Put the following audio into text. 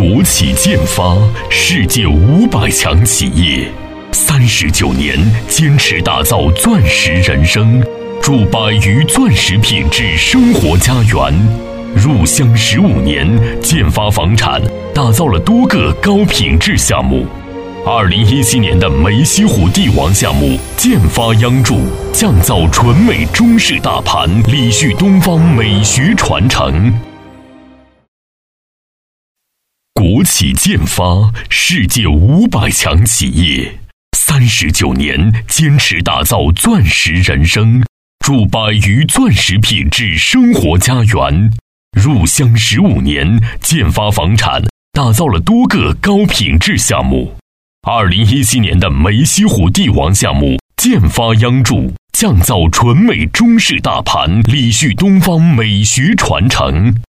国企建发世界500强企业，39年坚持打造钻石人生，筑100余钻石品质生活家园。入乡15年，建发房产打造了多个高品质项目。2017年的梅溪湖帝王项目，建发央筑，降造纯美中式大盘，礼续东方美学传承。国企建发世界500强企业，39年坚持打造钻石人生，筑100余钻石品质生活家园。入乡15年，建发房产打造了多个高品质项目。2017年的梅溪湖帝王项目，建发央筑，降造纯美中式大盘，礼续东方美学传承。